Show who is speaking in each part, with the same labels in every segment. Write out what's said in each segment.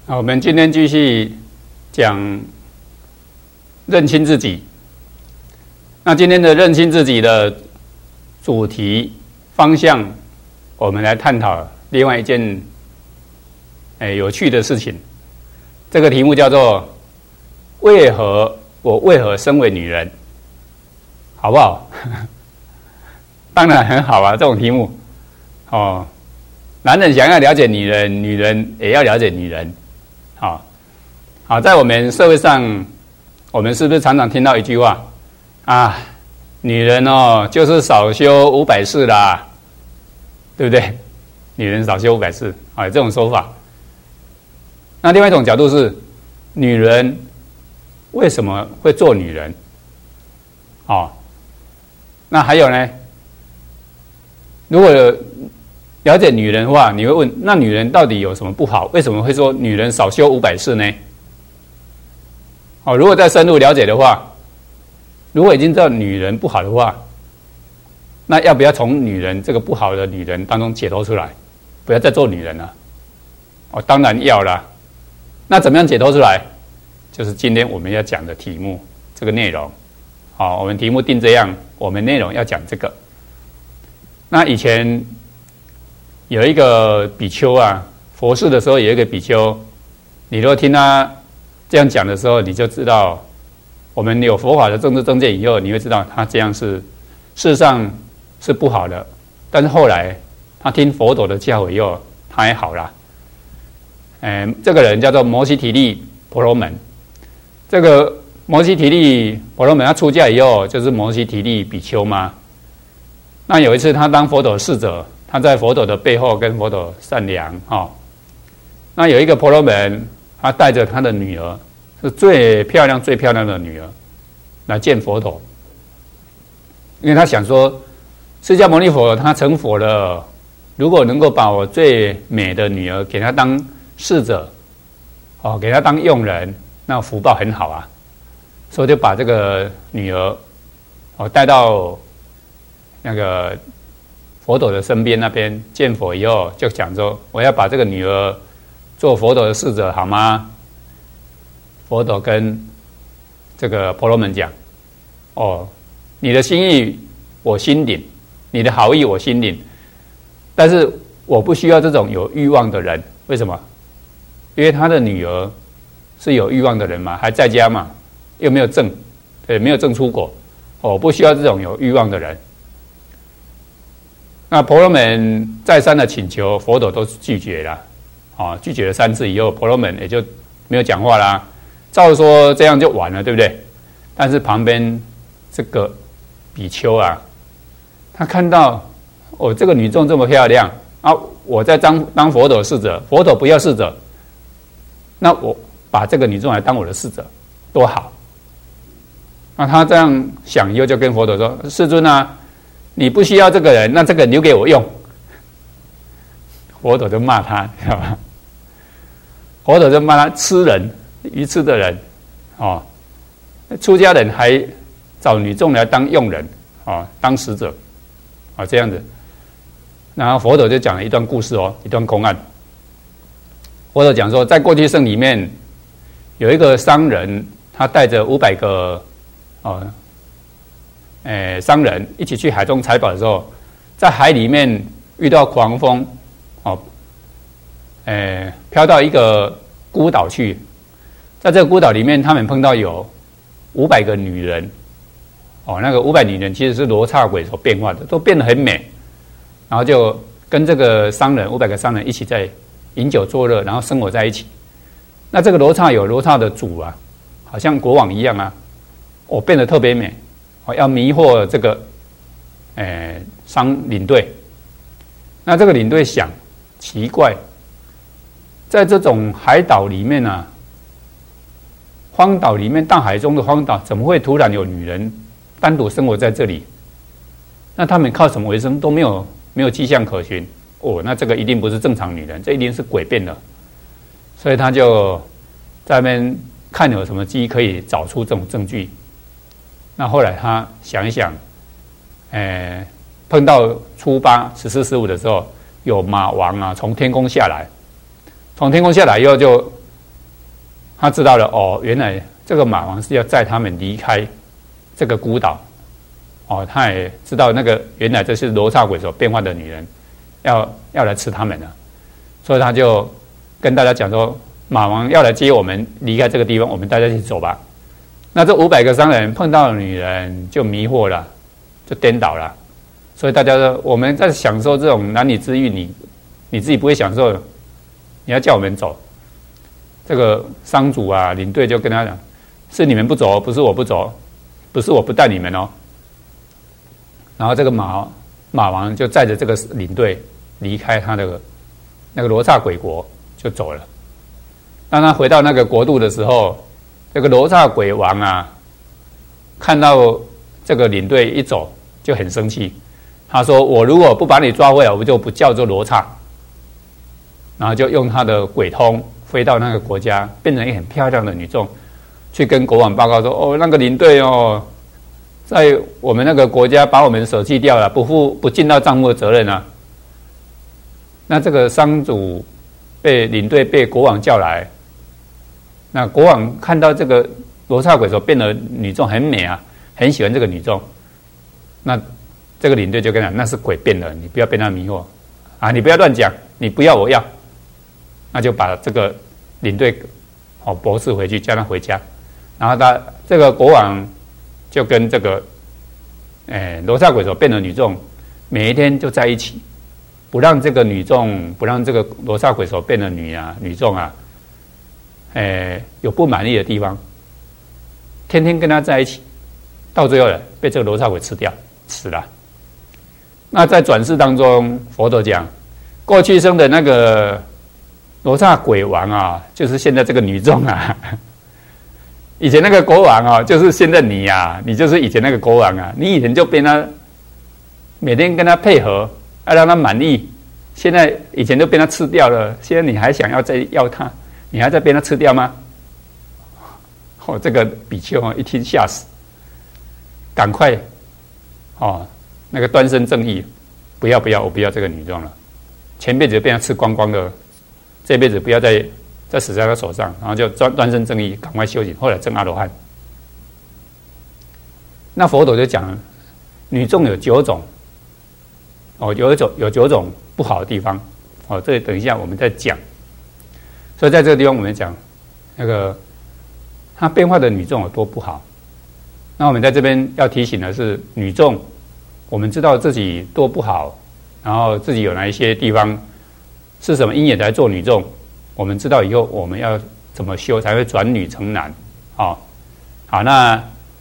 Speaker 1: 好，我们今天继续讲认清自己。那今天的认清自己的主题方向，我们来探讨另外一件有趣的事情。这个题目叫做我为何身为女人，好不好？当然很好啊，这种题目哦，男人想要了解女人，女人也要了解女人。好，在我们社会上，我们是不是常常听到一句话啊？女人哦，就是少修500世啦，对不对？女人少修500世，有这种说法。那另外一种角度是，女人为什么会做女人？那还有呢？如果了解女人的话，你会问：那女人到底有什么不好？为什么会说女人少修500世呢？如果再深入了解的话，如果已经知道女人不好的话，那要不要从女人这个不好的女人当中解脱出来，不要再做女人了？当然要啦。那怎么样解脱出来？就是今天我们要讲的题目，这个内容。我们题目定这样，我们内容要讲这个。那以前有一个比丘啊，佛事的时候有一个比丘，你如果听他这样讲的时候，你就知道我们有佛法的政治正见以后，你会知道他这样是事实上是不好的。但是后来他听佛陀的教诲以后，他也好了。这个人叫做摩悉提利婆罗门。这个摩悉提利婆罗门他出家以后就是摩悉提利比丘嘛。那有一次他当佛陀侍者，他在佛陀的背后跟佛陀善良那有一个婆罗门，他带着他的女儿，是最漂亮的女儿来见佛陀，因为他想说，释迦牟尼佛他成佛了，如果能够把我最美的女儿给他当侍者，给他当佣人，那福报很好啊，所以就把这个女儿带到那个佛陀的身边那边见佛以后，就讲说我要把这个女儿做佛陀的侍者，好吗？佛陀跟这个婆罗门讲：你的心意我心领，你的好意我心领，但是我不需要这种有欲望的人。为什么？因为他的女儿是有欲望的人嘛，还在家嘛，又没有证，没有证出国，我不需要这种有欲望的人。那婆罗门再三的请求，佛陀都拒绝了，拒绝了3次以后，婆罗门也就没有讲话啦。照说这样就完了，对不对？但是旁边这个比丘啊，他看到这个女众这么漂亮啊，我在当佛陀的侍者，佛陀不要侍者，那我把这个女众来当我的侍者，多好！那他这样想以后，就跟佛陀说：“世尊啊，你不需要这个人，那这个人留给我用。”佛陀就骂他，知道吧？佛陀就骂他痴人，愚痴的人，出家人还找女众来当佣人，当使者，这样子。然后佛陀就讲了一段故事一段公案。佛陀讲说，在过去圣里面有一个商人，他带着500个商人一起去海中采宝的时候，在海里面遇到狂风，飘到一个孤岛去。在这个孤岛里面，他们碰到有500个女人，那个500女人其实是罗刹鬼所变化的，都变得很美。然后就跟这个商人500个商人一起在饮酒作乐，然后生活在一起。那这个罗刹有罗刹的主啊，好像国王一样啊，变得特别美，要迷惑这个领队。那这个领队想，奇怪，在这种海岛里面啊，荒岛里面，大海中的荒岛，怎么会突然有女人单独生活在这里？那他们靠什么为生？都没有迹象可循。那这个一定不是正常女人，这一定是诡辩的。所以他就在那边看有什么机可以找出这种证据。那后来他想一想，碰到初8、14、15的时候，有马王啊从天空下来，从天空下来以后就他知道了哦，原来这个马王是要载他们离开这个孤岛。哦，他也知道那个原来这是罗刹鬼所变化的女人，要来吃他们了，所以他就跟大家讲说，马王要来接我们离开这个地方，我们大家一起走吧。那这500个商人碰到女人就迷惑了，就颠倒了。所以大家说我们在享受这种男女之欲，你自己不会享受，你要叫我们走。这个商主啊，领队就跟他讲，是你们不走，不是我不走，不是我不带你们哦。然后这个马王就载着这个领队离开他的那个罗刹鬼国就走了。当他回到那个国度的时候，这个罗刹鬼王啊，看到这个领队一走就很生气，他说：“我如果不把你抓回来，我就不叫做罗刹。”然后就用他的鬼通飞到那个国家，变成一个很漂亮的女众，去跟国王报告说：“哦，那个领队哦，在我们那个国家把我们舍弃掉了，不尽到账目的责任啊。”那这个商主领队被国王叫来，那国王看到这个罗刹鬼所变的女众很美啊，很喜欢这个女众。那这个领队就跟他讲，那是鬼变的，你不要被他迷惑啊，你不要乱讲，你不要我要。那就把这个领队驳斥回去，叫他回家。然后他这个国王就跟这个罗刹鬼所变的女众每一天就在一起，不让这个女众，不让这个罗刹鬼所变的女众啊，有不满意的地方，天天跟他在一起，到最后呢被这个罗刹鬼死了。那在转世当中，佛陀讲，过去生的那个罗刹鬼王啊，就是现在这个女众啊。以前那个国王啊，就是现在你啊，你就是以前那个国王啊，你以前就被他每天跟他配合，要让他满意。现在以前就被他吃掉了，现在你还想要再要他，你还在被他吃掉吗？这个比丘一听吓死，赶快那个端身正义，不要，我不要这个女众了，前辈子被他吃光光的，这辈子不要再死在他手上，然后就端身正义，赶快修行，后来证阿罗汉。那佛陀就讲，女众有9种，有9种不好的地方，这等一下我们再讲。所以在这个地方我们讲那个她变化的女众有多不好。那我们在这边要提醒的是，女众我们知道自己多不好，然后自己有哪一些地方是什么因缘才做女众，我们知道以后我们要怎么修才会转女成男。好，那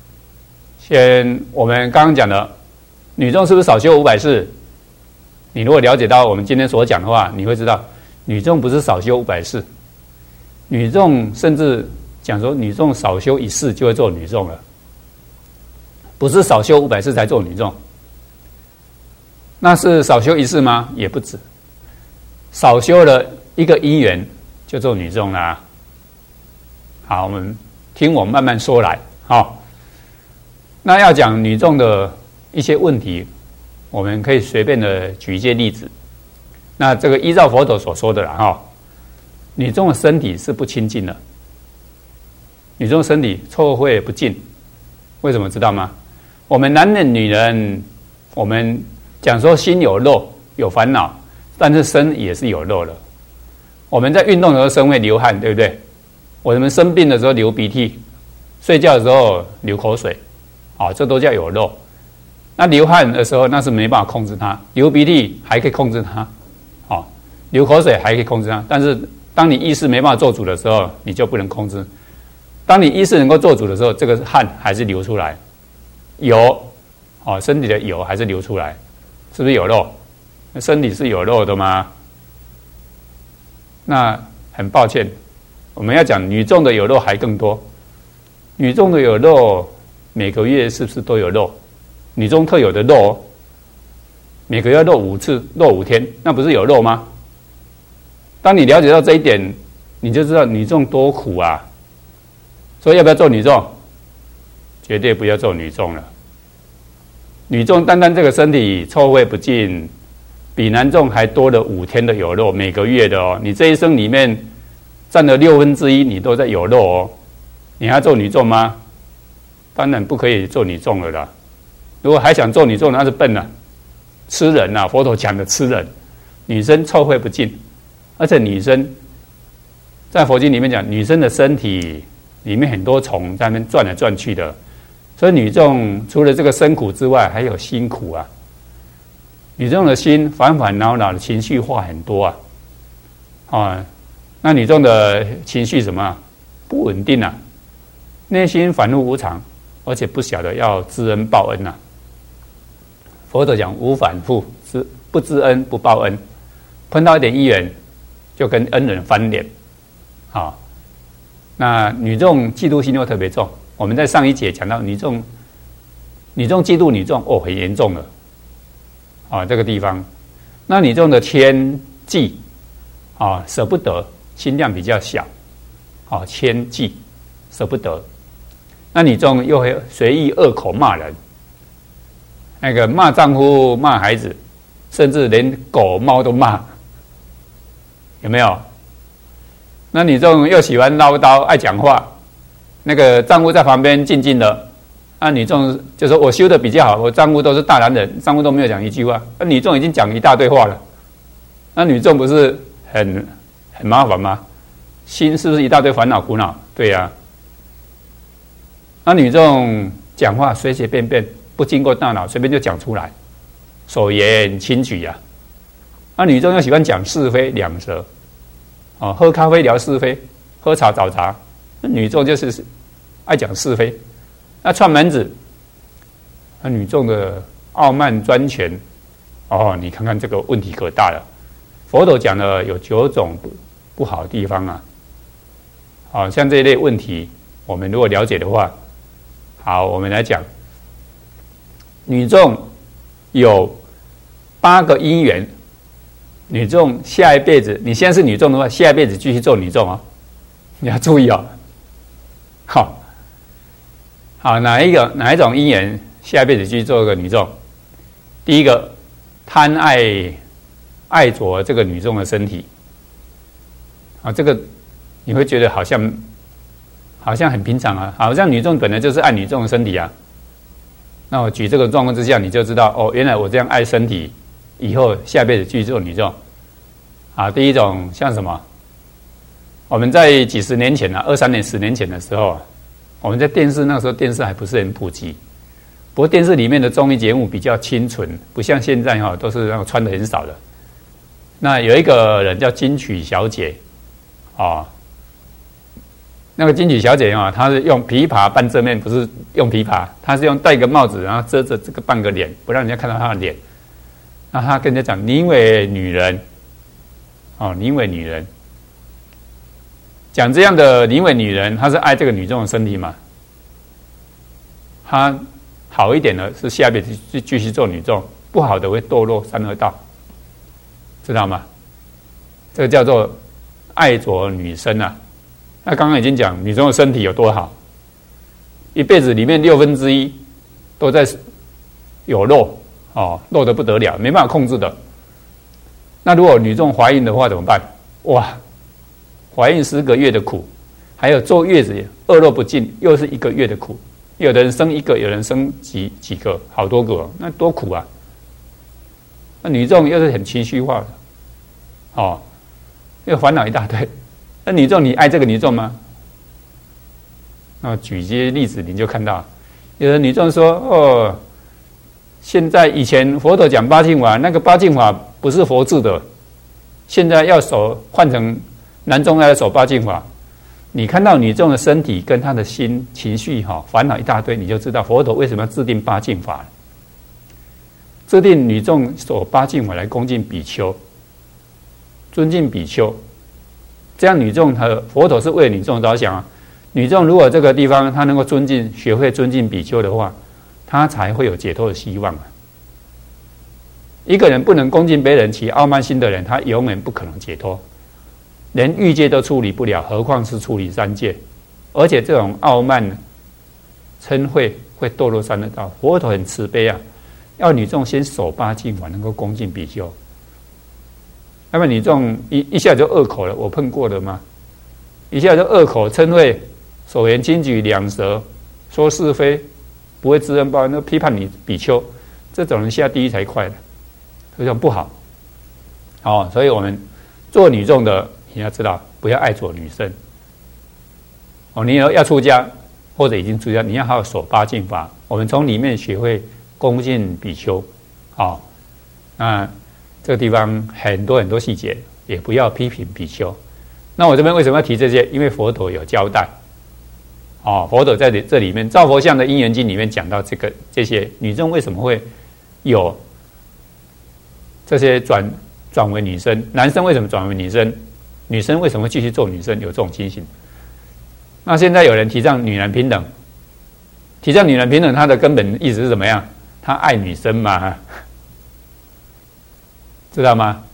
Speaker 1: 我们刚刚讲的女众是不是少修500世？你如果了解到我们今天所讲的话，你会知道女众不是少修500世，女众甚至讲说女众少修1世就会做女众了，不是少修500世才做女众。那是少修1世吗？也不止，少修了一个因缘就做女众啦。好，我们听我慢慢说来。好，那要讲女众的一些问题，我们可以随便的举一些例子。那这个依照佛陀所说的啦，女众的身体是不清净的，女众的身体臭秽不净。为什么知道吗？我们男人女人，我们讲说心有肉有烦恼，但是身也是有肉的。我们在运动的时候身会流汗，对不对？我们生病的时候流鼻涕，睡觉的时候流口水，这都叫有肉。那流汗的时候那是没办法控制它，流鼻涕还可以控制它，流口水还可以控制它，但是当你意识没办法做主的时候，你就不能控制。当你意识能够做主的时候，这个汗还是流出来，油身体的油还是流出来，是不是有肉？身体是有肉的吗？那很抱歉，我们要讲女众的有肉还更多。女众的有肉，每个月是不是都有肉？女众特有的肉，每个月肉5次，肉5天，那不是有肉吗？当你了解到这一点，你就知道女众多苦啊。所以要不要做女众？绝对不要做女众了。女众单单这个身体臭秽不净，比男众还多了5天的有肉，每个月的你这一生里面占了1/6，你都在有漏哦。你还做女众吗？当然不可以做女众了啦。如果还想做女众，那是笨了，吃人啊！佛陀讲的吃人，女生臭秽不净，而且女生在佛经里面讲，女生的身体里面很多虫在那边转来转去的，所以女众除了这个身苦之外，还有心苦啊。女众的心烦烦恼恼的情绪化很多啊，那女众的情绪什么不稳定啊，内心反复无常，而且不晓得要知恩报恩啊。佛陀讲无反复，不知恩不报恩，碰到一点因缘就跟恩人翻脸。那女众嫉妒心又特别重。我们在上一节讲到女众嫉妒女众很严重了。这个地方，那女众的谦忌舍不得，心量比较小，谦忌舍不得。那女众又会随意恶口骂人，那个骂丈夫、骂孩子，甚至连狗猫都骂，有没有？那女众又喜欢唠叨、爱讲话，那个丈夫在旁边静静的，那女众就说我修的比较好，我丈夫都是大男人，丈夫都没有讲一句话，那女众已经讲一大堆话了，那女众不是很麻烦吗？心是不是一大堆烦恼苦恼？对呀。那女众讲话随随便便，不经过大脑，随便就讲出来，手言轻举啊。那女众又喜欢讲是非两舌，喝咖啡聊是非，喝茶找茬，那女众就是爱讲是非。那串门子，那女众的傲慢专权，你看看这个问题可大了。佛陀讲了有9种不好的地方啊。像这一类问题，我们如果了解的话，好，我们来讲，女众有8个因缘，女众下一辈子，你现在是女众的话，下一辈子继续做女众你要注意好，哪一种因缘下一辈子继续做个女众？第一个，贪爱着这个女众的身体，这个你会觉得好像很平常啊，好像女众本来就是爱女众的身体啊。那我举这个状况之下，你就知道原来我这样爱身体，以后下辈子继续做女众。第一种像什么？我们在几十年前20-30年、10年前的时候我们在电视，那个时候电视还不是很普及，不过电视里面的综艺节目比较清纯，不像现在都是那种穿的很少的。那有一个人叫金曲小姐那个金曲小姐她是用琵琶半遮面，不是用琵琶，她是用戴个帽子，然后遮着这个半个脸，不让人家看到她的脸。那她跟人家讲，宁为女人宁为女人，讲这样的宁为女人，她是爱这个女众的身体嘛？她好一点的是下辈子继续做女众，不好的会堕落三恶道，知道吗？这个叫做爱着女身啊。那刚刚已经讲女众的身体有多好，一辈子里面1/6都在有漏漏得不得了，没办法控制的。那如果女众怀孕的话怎么办？哇，怀孕10个月的苦，还有坐月子恶露不尽，又是1个月的苦。有的人生1个，有人生几个，好多个，那多苦啊！那女众又是很情绪化的，又烦恼一大堆。那女众，你爱这个女众吗？那举一些例子，你就看到，有的女众说：“现在以前佛陀讲八敬法，那个八敬法不是佛制的，现在要换成男众要守八敬法。”你看到女众的身体跟她的心情绪烦恼一大堆，你就知道佛陀为什么要制定八敬法，制定女众守八敬法来恭敬比丘，尊敬比丘。这样女众和佛陀是为女众着想女众如果这个地方她能够学会尊敬比丘的话，她才会有解脱的希望一个人不能恭敬别人，起傲慢心的人，他永远不可能解脱，连欲界都处理不了，何况是处理三界？而且这种傲慢、嗔恚会堕落三恶道。佛陀很慈悲要女众先守八敬法，能够恭敬比丘。那么女众一下就恶口了，我碰过了吗？ 一下就恶口称谓，手言轻举两舌，说是非，不会知恩报恩，那批判你比丘，这种人下地狱才快的，这种不好。所以我们做女众的，你要知道，不要爱着女生。你要出家或者已经出家，你要好好守八敬法。我们从里面学会恭敬比丘。那这个地方很多细节，也不要批评比丘。那我这边为什么要提这些？因为佛陀有交代。佛陀在这里面《造佛像的因缘经》里面讲到这些女众为什么会有这些转为女生，男生为什么转为女生，女生为什么会继续做女生，有这种情形。那现在有人提倡女男平等，它的根本意思是怎么样？他爱女生嘛，知道吗？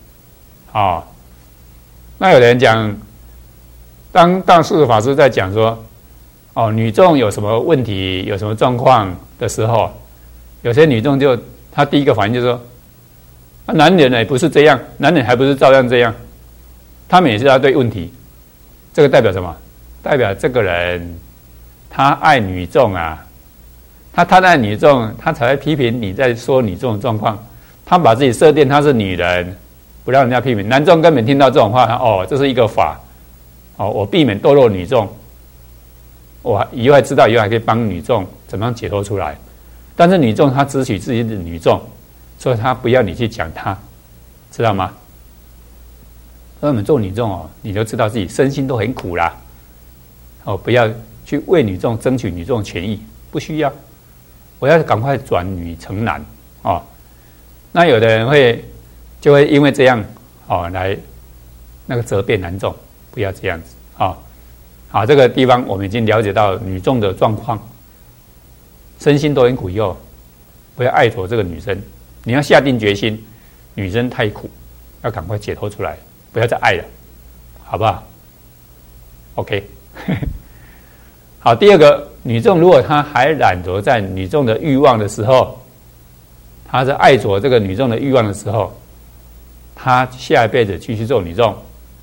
Speaker 1: 那有人讲，当大势法师在讲说，女众有什么问题，有什么状况的时候，有些女众她第一个反应就是说，男人也不是这样，男人还不是照样这样，他们也是要对问题。这个代表什么？代表这个人他爱女众啊，他爱女众，他才会批评你在说女众的状况。他把自己设定他是女人，不让人家批评。男众根本听到这种话，这是一个法，我避免堕落女众，我以后还知道，以后还可以帮女众怎么样解脱出来。但是女众她只许自己的女众，所以她不要你去讲她，知道吗？所以我们做女众你就知道自己身心都很苦啦。不要去为女众争取女众的权益，不需要。我要赶快转女成男那有的人就会因为这样来那个责备男众，不要这样子好，这个地方我们已经了解到女众的状况，身心都很苦以后，不要爱着这个女生，你要下定决心，女生太苦，要赶快解脱出来，不要再爱了，好不好 ？OK 好，第二个，女众如果她还染着在女众的欲望的时候，她是爱着这个女众的欲望的时候，她下一辈子继续做女众。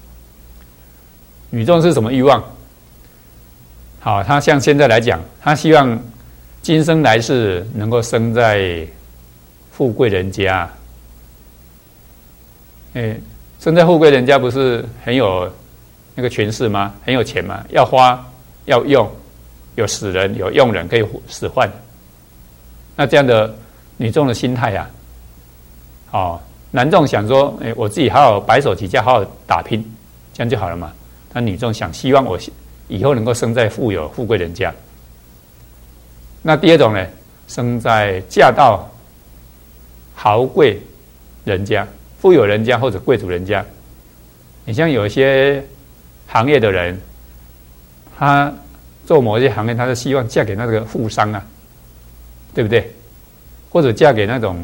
Speaker 1: 女众是什么欲望？好，她像现在来讲，她希望今生来世能够生在富贵人家。生在富贵人家不是很有那个权势吗？很有钱吗？要花要用。有使人有用人可以使唤，那这样的女众的心态男众想说，我自己好好白手起家，好好打拼，这样就好了嘛。那女众希望我以后能够生在富贵人家。那第二种呢，嫁到豪贵人家、富有人家或者贵族人家。你像有一些行业的人，他做某些行业，他是希望嫁给那个富商啊，对不对？或者嫁给那种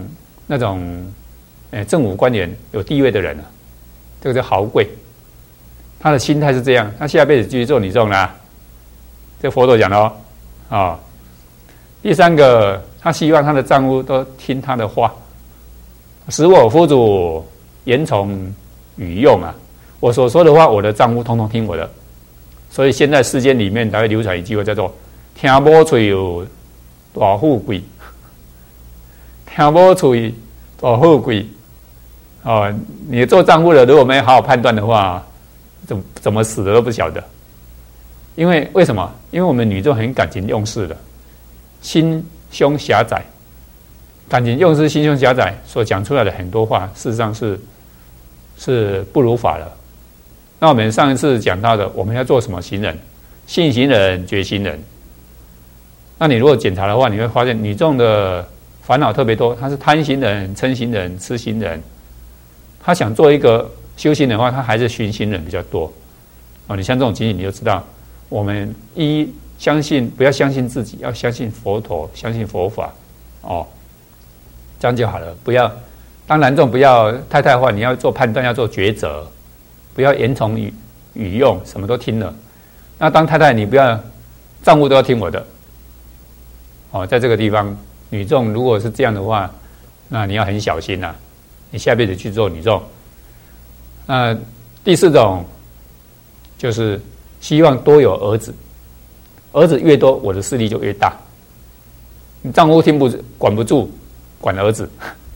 Speaker 1: 政府官员有地位的人啊，这个叫豪贵。他的心态是这样，他下辈子继续做女众啦。这佛陀讲的第三个，他希望他的丈夫都听他的话，使我夫主言从语用啊。我所说的话，我的丈夫通通听我的。所以现在世间里面才会流传一句话叫做“听某嘴有大富贵，听某嘴大富贵”。你做丈夫的如果没好好判断的话，怎么死的都不晓得。因为为什么？因为我们女众很感情用事的，心胸狭窄，感情用事、心胸狭窄，所讲出来的很多话，事实上是不如法的。那我们上一次讲到的，我们要做什么行人？信行人、觉行人。那你如果检查的话，你会发现女众的烦恼特别多，她是贪行人、嗔行人、痴行人。她想做一个修行的话，她还是寻行人比较多。你像这种情形，你就知道，我们不要相信自己，要相信佛陀，相信佛法。这样就好了。不要当男众，不要太坏，你要做判断，要做抉择。不要言从语用，什么都听了。那当太太，你不要丈夫都要听我的。在这个地方，女众如果是这样的话，那你要很小心啊，你下辈子去做女众。第四种就是希望多有儿子，儿子越多，我的势力就越大。你丈夫管不住，管儿子，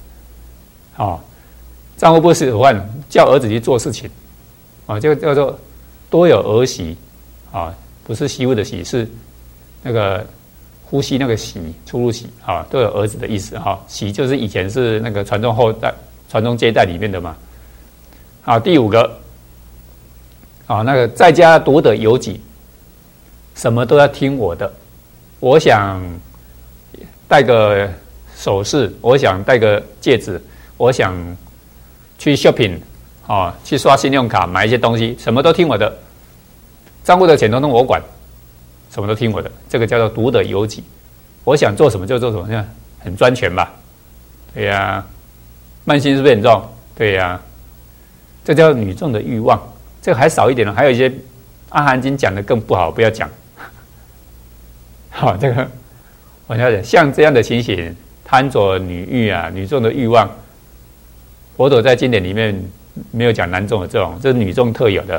Speaker 1: 丈夫不喜欢叫儿子去做事情，这个叫做多有儿媳，不是媳妇的媳，是那个呼吸那个媳，出入媳，都有儿子的意思，媳就是以前是那个传宗后代、传宗接代里面的嘛。好，第5个，那个在家独得有己，什么都要听我的，我想戴个首饰，我想戴个戒指，我想去 shopping， 去刷信用卡买一些东西，什么都听我的，账户的钱通我管，什么都听我的，这个叫做独得有己。我想做什么就做什么，很专权吧？对呀，慢心是不是很重？对呀，这叫女众的欲望，这个还少一点了，还有一些《阿含经》讲的更不好，不要讲。好，这个我了解，像这样的情形，贪着女欲女众的欲望，佛陀在经典里面没有讲男众的这种，这是女众特有的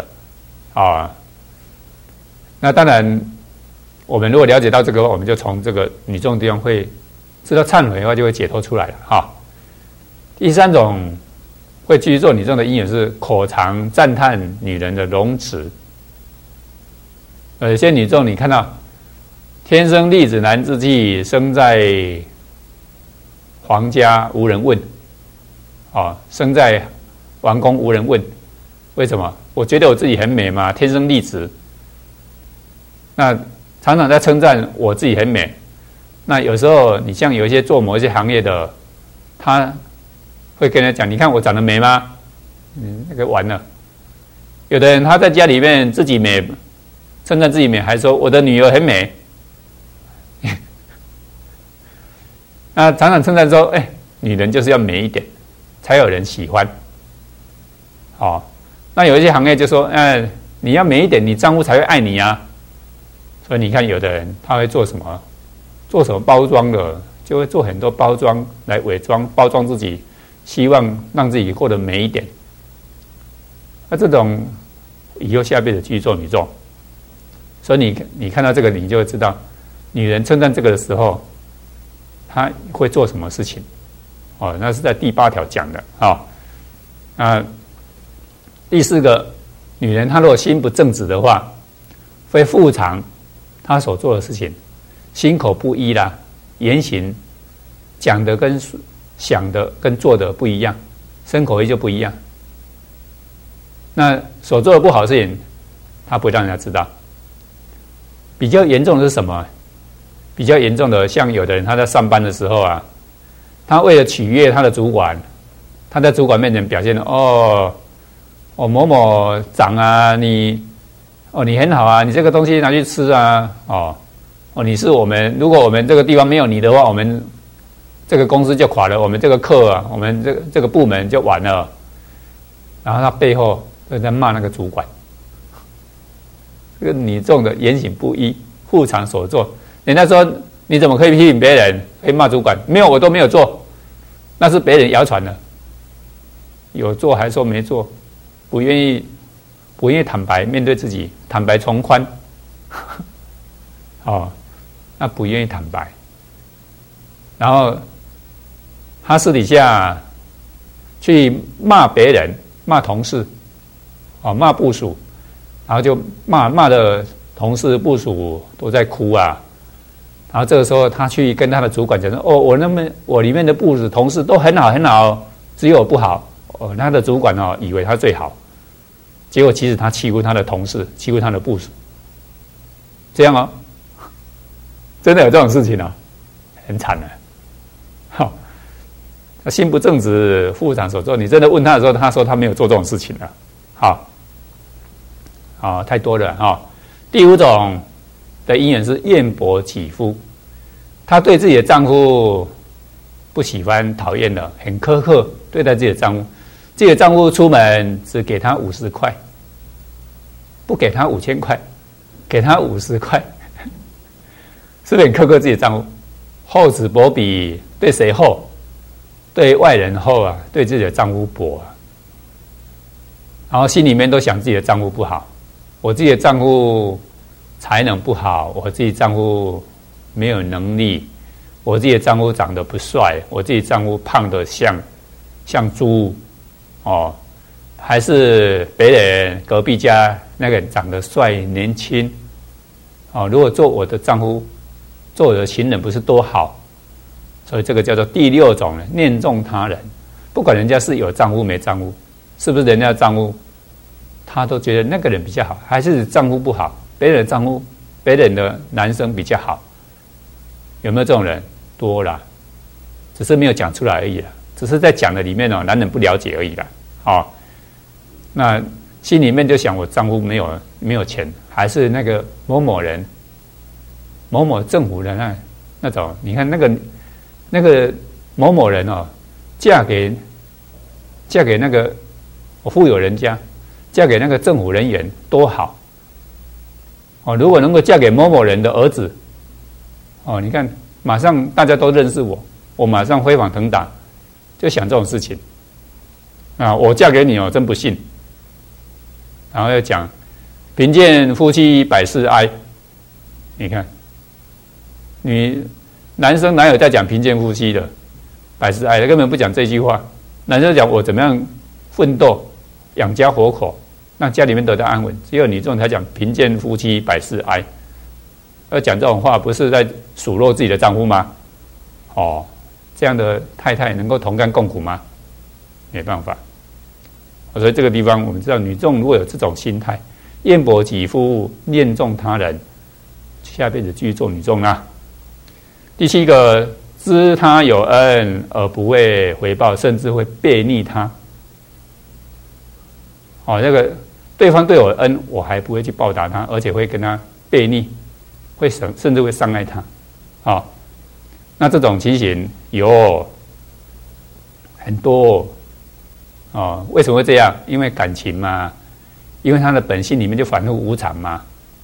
Speaker 1: 那当然，我们如果了解到这个，我们就从这个女众的地方会知道忏悔的话，就会解脱出来了第3种会继续做女众的因缘是口常赞叹女人的容姿。有些女众你看到天生丽质难自弃，生在皇家无人问，生在王宫无人问，为什么？我觉得我自己很美嘛，天生丽质。那常常在称赞我自己很美。那有时候你像有一些做某一些行业的，他会跟人家讲，你看我长得美吗？那个完了。有的人他在家里面自己美，称赞自己美，还说我的女儿很美。那常常称赞说，女人就是要美一点，才有人喜欢。那有一些行业就说，你要美一点，你丈夫才会爱你啊。所以你看，有的人他会做什么包装的，就会做很多包装来伪装、包装自己，希望让自己过得美一点。那这种以后下辈子继续做女众。所以你看到这个，你就会知道，女人称赞这个的时候，她会做什么事情。那是在第8条讲的第4个，女人她如果心不正直的话，会复常她所做的事情，心口不一啦，言行讲的跟想的跟做的不一样，身口意就不一样。那所做的不好的事情，她不会让人家知道。比较严重的是什么？比较严重的，像有的人他在上班的时候他为了取悦他的主管，他在主管面前表现某某长你很好啊，你这个东西拿去吃你是我们，如果我们这个地方没有你的话，我们这个公司就垮了，我们这个课我们这个部门就完了。然后他背后就在骂那个主管，这个女众的言行不一，复常所做。人家说你怎么可以批评别人，可以骂主管？没有，我都没有做，那是别人谣传的。有做还说没做，不愿意坦白面对自己，坦白从宽。那不愿意坦白，然后他私底下去骂别人，骂同事，骂部属，然后就骂的同事部属都在哭然后这个时候他去跟他的主管讲说，我里面的部属同事都很好很好，只有我不好。他的主管以为他最好，结果其实他欺负他的同事，欺负他的部属，这样真的有这种事情很惨的。他心不正直，复常所做。你真的问他的时候，他说他没有做这种事情了。太多了第5种的因缘是厌薄己夫，她对自己的丈夫不喜欢、讨厌的，很苛刻对待自己的丈夫。自己的丈夫出门只给她50块，不给她5000块，给她50块，是不是很苛刻自己的丈夫？厚此薄彼，对谁厚？对外人厚对自己的丈夫薄然后心里面都想自己的丈夫不好， 我自己的丈夫才能不好，我自己丈夫没有能力，我自己的丈夫长得不帅，我自己丈夫胖得像猪，哦，还是别人隔壁家那个人长得帅年轻，哦，如果做我的丈夫，做我的情人不是多好？所以这个叫做第六种念重他人，不管人家是有丈夫没丈夫，是不是人家的丈夫，他都觉得那个人比较好，还是丈夫不好，别人的丈夫，别人的男生比较好，有没有这种人？多啦，只是没有讲出来而已啦，只是在讲的里面男人不了解而已啦，那心里面就想我丈夫没有钱，还是那个某某人，某某政府的那种，你看那个某某人嫁给那个我富有人家，嫁给那个政府人员多好如果能够嫁给某某人的儿子你看马上大家都认识我马上飞黄腾达，就想这种事情我嫁给你真不幸。然后又讲贫贱夫妻百事哀，你看男生哪有在讲贫贱夫妻的百事哀，根本不讲这句话。男生讲我怎么样奋斗养家活口，让家里面得到安稳，只有你这种才讲贫贱夫妻百事哀。而讲这种话不是在数落自己的丈夫吗？这样的太太能够同甘共苦吗？没办法。所以这个地方我们知道，女众如果有这种心态，厌薄己夫，念重他人，下辈子继续做女众啦。第七个，知他有恩而不会回报，甚至会背逆他。这个对方对我的恩，我还不会去报答他，而且会跟他背逆，甚至会伤害他。那这种情形有很多为什么会这样？因为感情嘛，因为他的本性里面就反复无常嘛。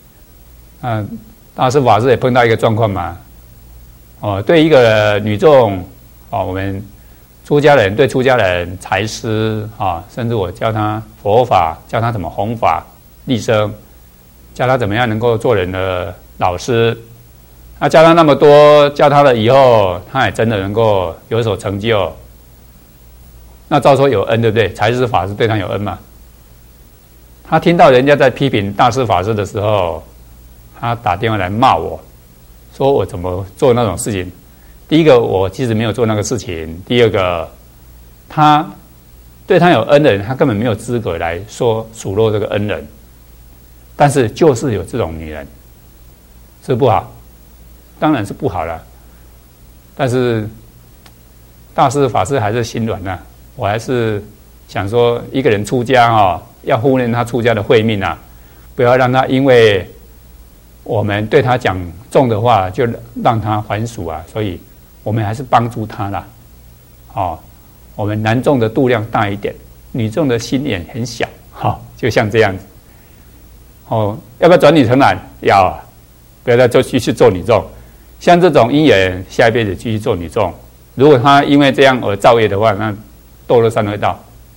Speaker 1: 大师法师也碰到一个状况嘛。对一个女众我们出家人对出家人财师甚至我教他佛法，教他怎么弘法利生，教他怎么样能够做人的老师。教他那么多，教他了以后，他也真的能够有所成就。那照说有恩，对不对？财师法师对他有恩嘛？他听到人家在批评大师法师的时候，他打电话来骂我，说我怎么做那种事情。第一个，我其实没有做那个事情；第二个，他对他有恩的人，他根本没有资格来说数落这个恩人。但是就是有这种女人，是不好，当然是不好了。但是大师法师还是心软啊。我还是想说，一个人出家要护念他出家的慧命啊，不要让他因为我们对他讲重的话，就让他还俗啊。所以我们还是帮助他啦。我们男众的度量大一点，女众的心眼很小，就像这样子。要不要转女成男？要啊，不要再继续做女众。像这种姻缘，下一辈子继续做女众。如果他因为这样而造业的话，那堕落三恶道。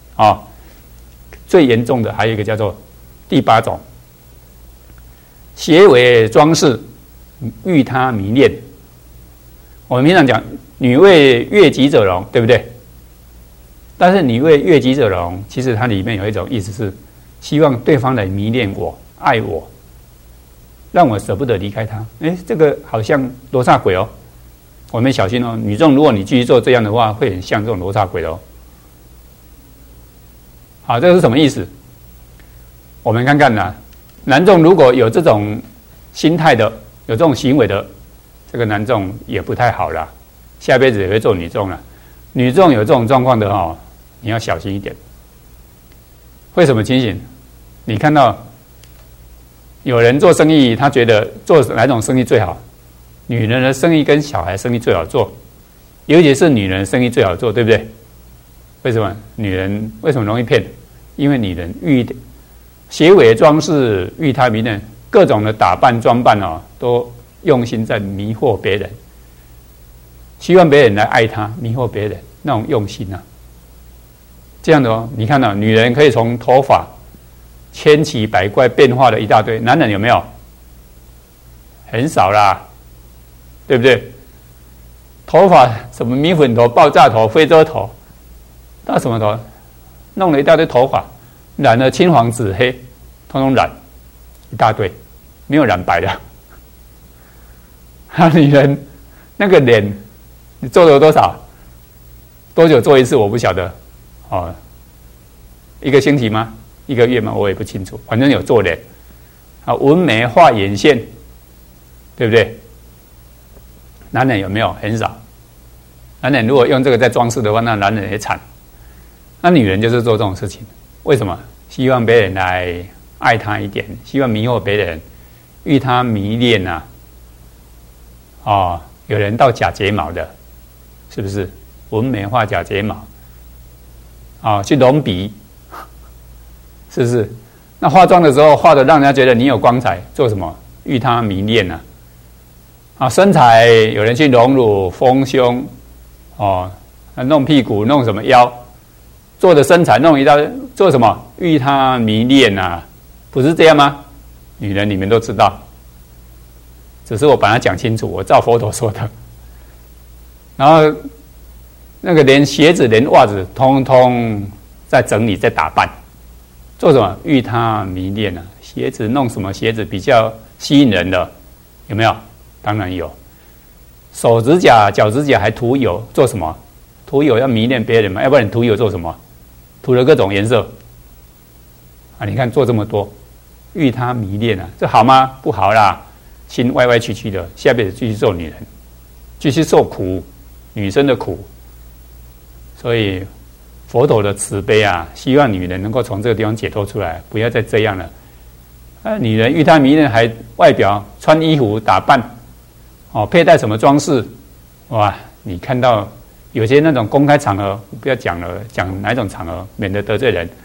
Speaker 1: 最严重的还有一个叫做第八种，邪为装饰，欲他迷恋。我们平常讲女为悦己者容，对不对？但是女为悦己者容，其实它里面有一种意思是希望对方来迷恋我、爱我，让我舍不得离开他。这个好像罗刹鬼我们小心女众如果你继续做这样的话，会很像这种罗刹鬼好，这个是什么意思？我们看看男众如果有这种心态的，有这种行为的，这个男众也不太好了，下辈子也会做女众了。女众有这种状况的你要小心一点。为什么情形？你看到有人做生意，他觉得做哪种生意最好？女人的生意跟小孩生意最好做，尤其是女人生意最好做，对不对？为什么？女人为什么容易骗？因为女人邪伪装饰，欲他迷恋，各种的打扮装扮都用心在迷惑别人，希望别人来爱他，迷惑别人那种用心这样的你看女人可以从头发、 千奇百怪变化的一大堆，男人有没有？很少啦，对不对？头发什么米粉头、爆炸头、非洲头，到什么头，弄了一大堆头发，染了青黄紫黑，通通染一大堆，没有染白的。女人那个脸，你做了多少？多久做一次？我不晓得，哦，一个星期吗？一个月吗？我也不清楚，反正有做脸。啊，纹眉、画眼线，对不对？男人有没有？很少。男人如果用这个在装饰的话，那男人也惨。那女人就是做这种事情，为什么？希望别人来爱她一点，希望迷惑别人，欲她迷恋啊。哦，有人到假睫毛的，是不是？纹眉画假睫毛，啊，去隆鼻，是不是？那化妆的时候画的让人家觉得你有光彩，做什么？欲她迷恋啊。啊，身材有人去隆乳、丰胸，哦，弄屁股、弄什么腰，做的身材弄一道，做什么？欲她迷恋啊，不是这样吗？女人你们都知道，只是我把它讲清楚，我照佛陀说的。然后那个连鞋子、连袜子，通通在整理、在打扮，做什么？欲她迷恋啊！鞋子弄什么鞋子比较吸引人的？有没有？当然有。手指甲、脚指甲还涂油，做什么？涂油要迷恋别人嘛？要不然你涂油做什么？涂了各种颜色啊！你看做这么多，欲她迷恋啊，这好吗？不好啦，心歪歪曲曲的，下辈子继续做女人，继续受苦，女生的苦。所以佛陀的慈悲啊，希望女人能够从这个地方解脱出来，不要再这样了。女人欲她迷恋，还外表穿衣服打扮，哦，佩戴什么装饰，哇！你看到有些那种公开场合，不要讲了，讲哪种场合，免得得罪人。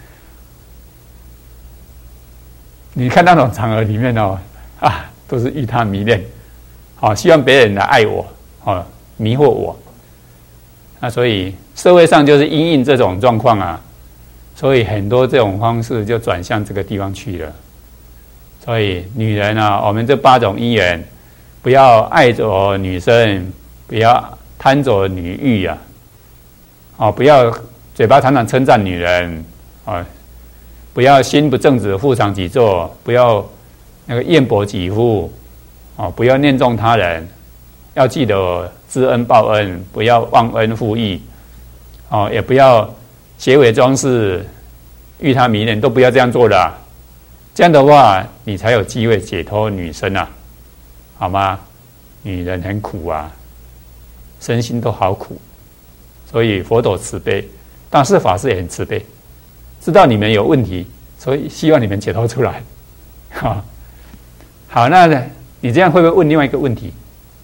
Speaker 1: 你看那种场合里面哦，啊，都是欲她迷恋，好，希望别人来爱我，哦，迷惑我。那所以社会上就是因应这种状况啊，所以很多这种方式就转向这个地方去了。所以女人啊，我们这8种因缘，不要爱着女生，不要贪着女欲啊，哦，不要嘴巴常常称赞女人啊，不要心不正直，妇长己做，不要那个厌薄己夫，哦，不要念重他人，要记得知恩报恩，不要忘恩负义，哦，也不要结伪装饰，欲她迷恋，都不要这样做的啊。这样的话，你才有机会解脱女生啊，好吗？女人很苦啊，身心都好苦，所以佛陀慈悲，大士法师也很慈悲，知道你们有问题，所以希望你们解脱出来。好，那你这样会不会问另外一个问题？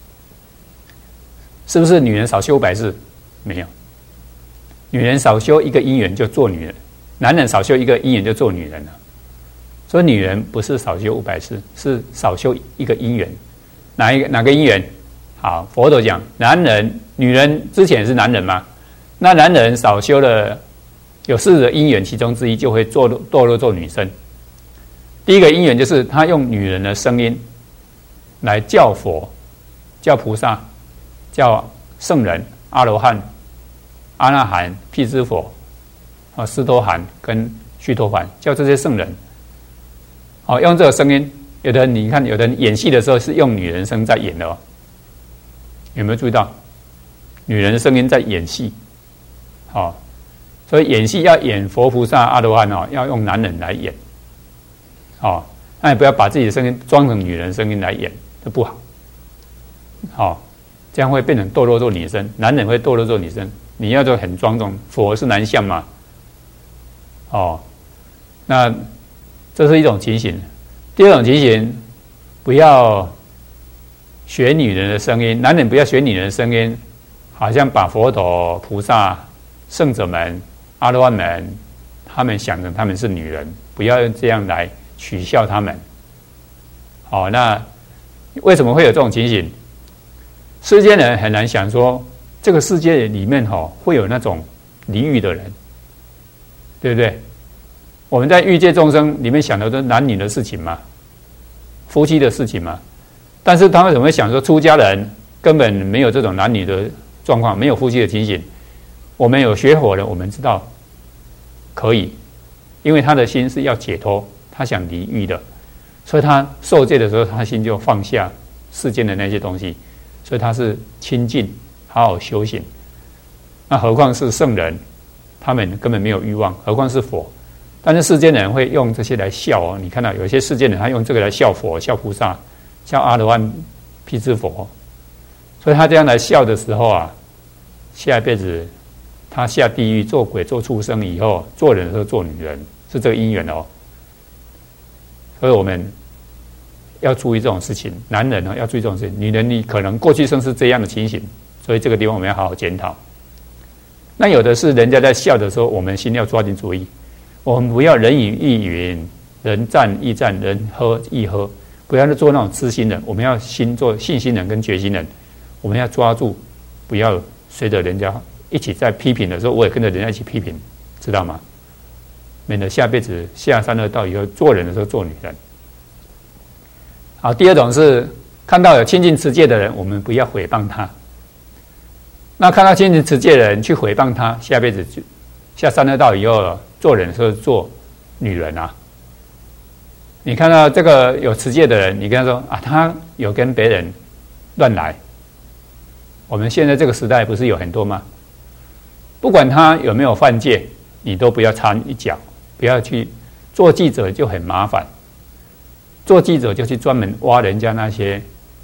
Speaker 1: 是不是女人少修500世？没有，女人少修一个因缘就做女人，男人少修一个因缘就做女人了。所以女人不是少修500世，是少修一个因缘。哪个因缘？好，佛陀讲，女人之前是男人嘛，那男人少修了有4个因缘，其中之一就会堕落做女生。第一个因缘就是他用女人的声音来叫佛、叫菩萨、叫圣人、阿罗汉、阿那含、辟支佛、斯陀含跟须陀洹，叫这些圣人。哦，用这个声音，有的人你看，有的人演戏的时候是用女人声在演的哦，有没有注意到？女人的声音在演戏，哦，所以演戏要演佛菩萨、阿罗汉哦，要用男人来演，哦，那也不要把自己的声音装成女人声音来演，这不好，哦，这样会变成堕落做女生，男人会堕落做女生，你要就很庄重，佛是男相嘛，哦，那。这是一种情形。第二种情形，不要学女人的声音，男人不要学女人的声音，好像把佛陀、菩萨、圣者们、阿罗汉们，他们想着他们是女人，不要用这样来取笑他们。好，那为什么会有这种情形？世间人很难想说，这个世界里面会有那种离欲的人，对不对？ 我们在欲界众生里面想的都是男女的事情嘛，夫妻的事情嘛。但是他为什么会想说出家人根本没有这种男女的状况，没有夫妻的情形？我们有学佛的，我们知道可以，因为他的心是要解脱，他想离欲的，所以他受戒的时候，他心就放下世间的那些东西，所以他是清净，好好修行。那何况是圣人，他们根本没有欲望，何况是佛。但是世间人会用这些来笑哦，你看到有一些世间人他用这个来笑佛、笑菩萨、笑阿罗汉、辟支佛，所以他这样来笑的时候啊，下一辈子他下地狱做鬼做畜生以后，做人的时候做女人，是这个因缘哦。所以我们要注意这种事情，男人呢要注意这种事情，女人你可能过去生是这样的情形，所以这个地方我们要好好检讨。那有的是人家在笑的时候，我们心要抓紧注意，我们不要人云亦云，人赞亦赞，人喝亦喝，不要做那种痴心人，我们要做信心人跟决心人，我们要抓住，不要随着人家一起在批评的时候，我也跟着人家一起批评，知道吗？免得下辈子下三恶道以后做人的时候做女人。好，第二种是看到有亲近持戒的人，我们不要诽谤他。那看到亲近持戒的人去诽谤他，下辈子就下三恶道以后做人的时候做女人啊。你看到这个有持戒的人，你跟他说啊，他有跟别人乱来。我们现在这个时代不是有很多吗？不管他有没有犯戒，你都不要插一脚，不要去做记者就很麻烦。做记者就去专门挖人家那些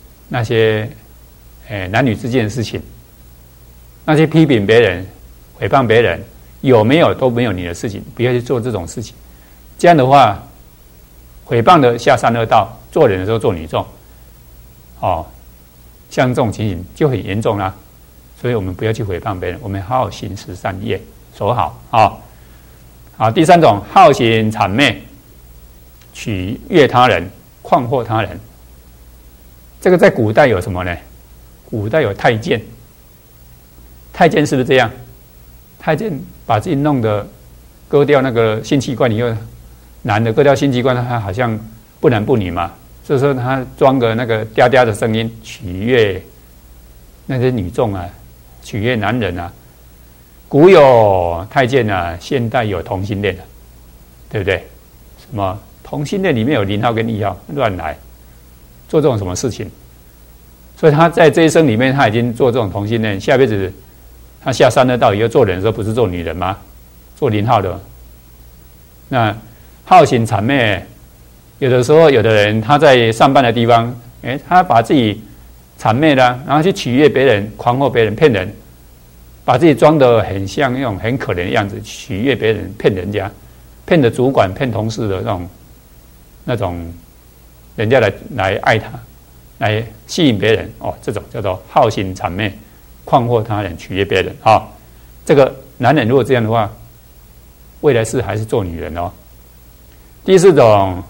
Speaker 1: 男女之间的事情，那些批评别人、诽谤别人，有没有都没有你的事情，不要去做这种事情。这样的话，诽谤的下三恶道，做人的时候做女众，哦，像这种情形就很严重啦。所以我们不要去诽谤别人，我们好好行十善业，守好啊。好，第三种好行谄媚，取悦他人，诳惑他人。这个在古代有什么呢？古代有太监，太监是不是这样？太监把自己弄得割掉那个性器官以后，男的割掉性器官，他好像不男不女嘛，所以说他装个那个嗲嗲的声音，取悦那些女众啊，取悦男人啊。古有太监啊，现代有同性恋的，对不对？什么同性恋里面有0号跟1号，乱来做这种什么事情？所以他在这一生里面，他已经做这种同性恋，下辈子他下三恶道以后做人的时候，不是做女人吗？做0号的。那好行谄媚，有的时候有的人他在上班的地方，他把自己谄媚了，然后去取悦别人，诳惑别人，骗人。把自己装得很像那种很可怜的样子，取悦别人，骗人家，骗的主管、骗同事的那种，人家来爱他，来吸引别人哦，这种叫做好行谄媚，诳惑他人，取悦别人啊。这个男人如果这样的话，未来世还是做女人哦。第四种，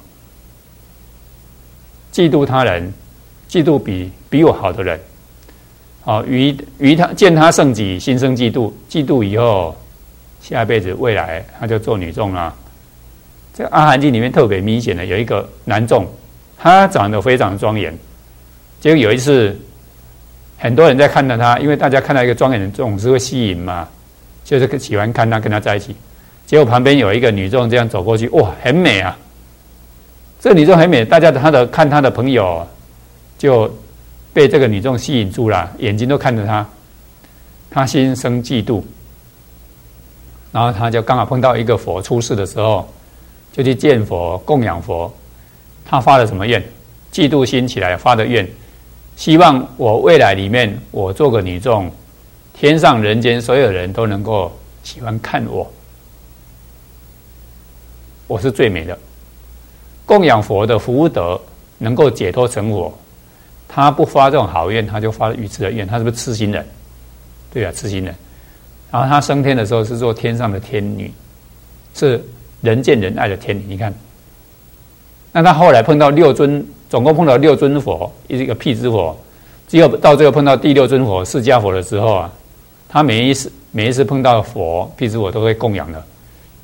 Speaker 1: 嫉妒他人，嫉妒比我好的人。于他见他胜己，心生嫉妒，嫉妒以后，下辈子未来他就做女众了。这个《阿含经》里面特别明显的有一个男众，他长得非常庄严，结果有一次，很多人在看到他，因为大家看到一个庄严的总是会吸引嘛，就是喜欢看他跟他在一起。结果旁边有一个女众这样走过去，哇，很美啊！这个女众很美，大家看他的朋友就被这个女众吸引住了，眼睛都看着他，他心生嫉妒，然后他就刚好碰到一个佛出世的时候，就去见佛供养佛。他发了什么愿？嫉妒心起来发的愿，希望我未来里面我做个女众，天上人间所有人都能够喜欢看我，我是最美的。供养佛的福德能够解脱成佛。他不发这种好愿，他就发了愚痴的愿，他是不是痴心人？对啊，痴心人。然后他升天的时候是做天上的天女，是人见人爱的天女。你看，那他后来碰到6尊，总共碰到6尊佛，一个辟支佛，只有到最后碰到第6尊佛释迦佛的时候啊，他每一次碰到佛辟支佛都会供养的，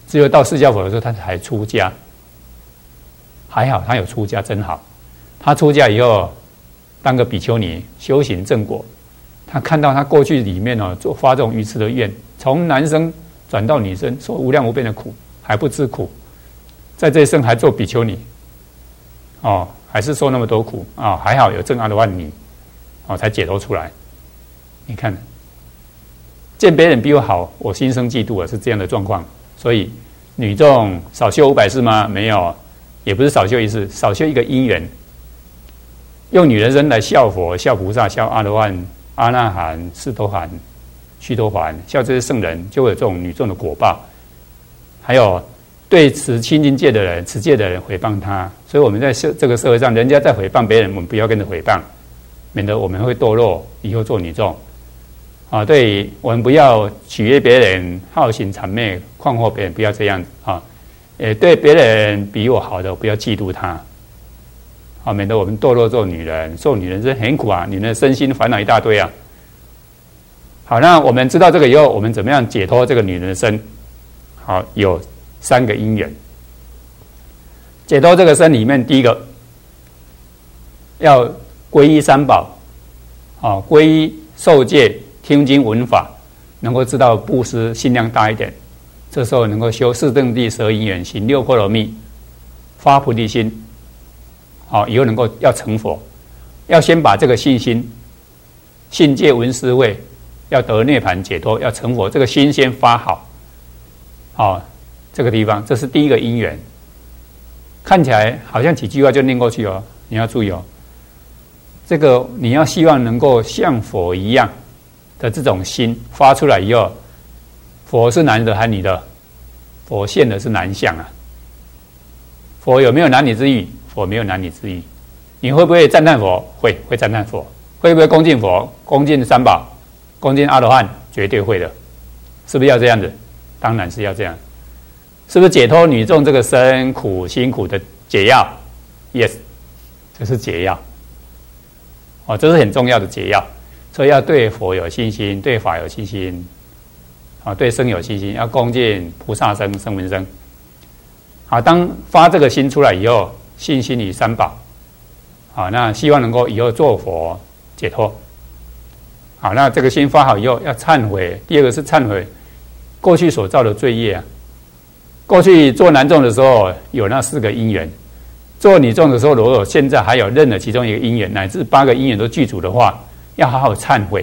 Speaker 1: 只有到释迦佛的时候，他才出家。还好他有出家，真好。他出家以后，当个比丘尼，修行正果。他看到他过去里面做发这种愚痴的愿，从男生转到女生，受无量无边的苦，还不知苦，在这一生还做比丘尼，还是受那么多苦还好有正阿罗汉尼，才解脱出来。你看，见别人比我好，我心生嫉妒是这样的状况。所以女众少修500世吗？没有，也不是少修一世，少修一个因缘。用女人身来效佛、效菩萨、效阿罗汉、阿那含、斯陀含、须陀洹，效这些圣人，就会有这种女众的果报。还有对持清净戒的人、持戒的人诽谤他，所以我们在这个社会上，人家在诽谤别人，我们不要跟着诽谤，免得我们会堕落，以后做女众。对，我们不要取悦别人，好行谄媚，诳惑别人，不要这样子对别人比我好的，不要嫉妒他。免得我们堕落做女人，做女人真很苦啊！女人的身心烦恼一大堆啊。好，那我们知道这个以后，我们怎么样解脱这个女人的身？好，有3个因缘。解脱这个身里面，第一个要皈依三宝，皈依受戒、听经闻法，能够知道布施心量大一点。这时候能够修四正谛12因缘，行6波罗蜜，发菩提心。以后能够要成佛，要先把这个信心、信戒闻思维，要得涅槃解脱，要成佛，这个心先发好。这个地方，这是第一个因缘。看起来好像几句话就念过去你要注意这个你要希望能够像佛一样的这种心发出来以后，佛是男的还是女的？佛现的是男相啊。佛有没有男女之欲？佛没有男女之欲。你会不会赞叹佛？会赞叹佛。会不会恭敬佛？恭敬三宝，恭敬阿罗汉？绝对会的。是不是要这样子？当然是要这样。是不是解脱女众这个生苦辛苦的解药 ？Yes， 这是解药。这是很重要的解药。所以要对佛有信心，对法有信心，对僧有信心，要恭敬菩萨僧、声闻僧。好，当发这个心出来以后，信心于三宝。好，那希望能够以后做佛解脱。好，那这个心发好以后，要忏悔。第二个是忏悔过去所造的罪业啊。过去做男众的时候有那4个因缘，做女众的时候，如果现在还有任何其中一个因缘，乃至8个因缘都具足的话，要好好忏悔。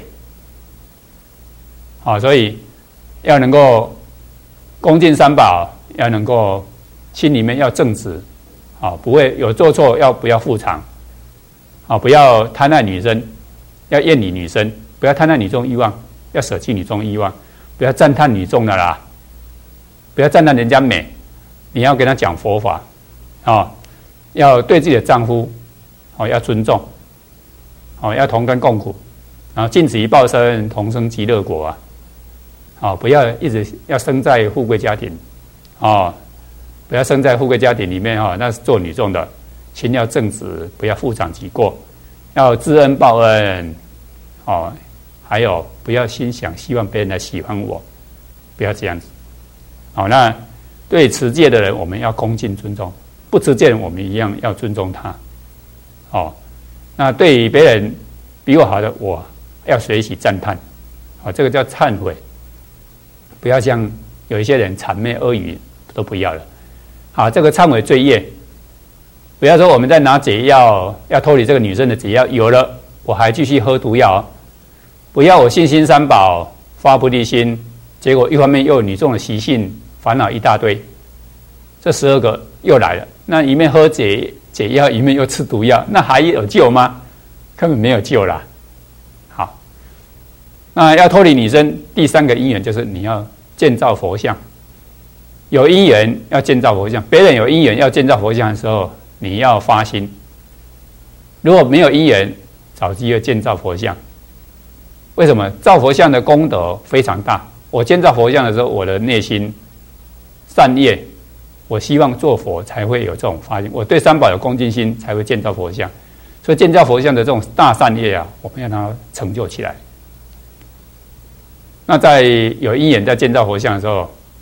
Speaker 1: 好，所以要能够恭敬三宝，要能够心里面要正直，不会有做错，不要复偿，不要贪爱女生，要厌离女生，不要贪爱女众欲望，要舍弃女众欲望，不要赞叹女众的啦，不要赞叹人家美，你要跟她讲佛法，要对自己的丈夫，要尊重，要同甘共苦，然后尽此一报身，同生极乐国啊，不要一直要生在富贵家庭，不要生在富贵家庭里面那是做女众的，心要正直，不要复偿己过，要知恩报恩，还有不要心想希望别人来喜欢我，不要这样子。好，那对持戒的人，我们要恭敬尊重；不持戒的人，我们一样要尊重他。那对于别人比我好的，我要随喜赞叹。这个叫忏悔，不要像有一些人谄媚阿谀都不要了。好，这个忏悔罪业，不要说我们在拿解药要脱离这个女生的解药，有了我还继续喝毒药，不要我信心三宝发菩提心，结果一方面又有女众的习性烦恼一大堆，这12个又来了，那一面喝解药，一面又吃毒药，那还有救吗？根本没有救啦。好，那要脱离女生，第3个因缘就是你要建造佛像。有因缘要建造佛像，别人有因缘要建造佛像的时候，你要发心。如果没有因缘，找机会建造佛像。为什么？造佛像的功德非常大。我建造佛像的时候，我的内心善业，我希望做佛才会有这种发心。我对三宝有恭敬心，才会建造佛像。所以建造佛像的这种大善业我们要让它成就起来。那在有因缘在建造佛像的时候，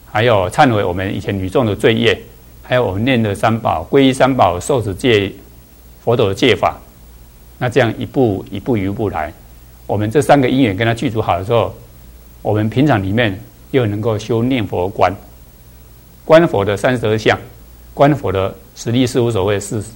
Speaker 1: 还有忏悔我们以前女众的罪业，还有我们念的三宝、皈依三宝、受持戒佛陀的戒法。那这样一步一步来，我们这3个因缘跟他具足好的时候，我们平常里面又能够修念佛观，观佛的32相，观佛的十力事无所谓，事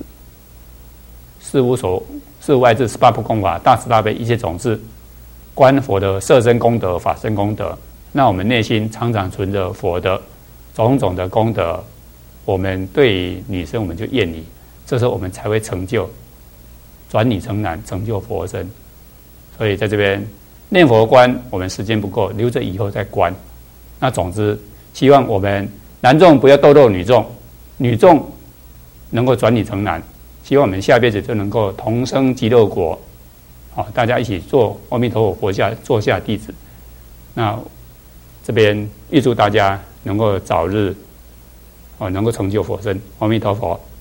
Speaker 1: 无外治，18不空法，大慈大悲一切种智，观佛的色身功德、法身功德。那我们内心常常存着佛的种种的功德，我们对女生我们就厌离，这时候我们才会成就转女成男，成就佛身。所以在这边念佛观，我们时间不够，留着以后再观。那总之，希望我们男众不要堕落女众，女众能够转女成男。希望我们下辈子就能够同生极乐国，好，大家一起做阿弥陀佛座下弟子。那这边预祝大家能够早日能够成就佛身，阿弥陀佛。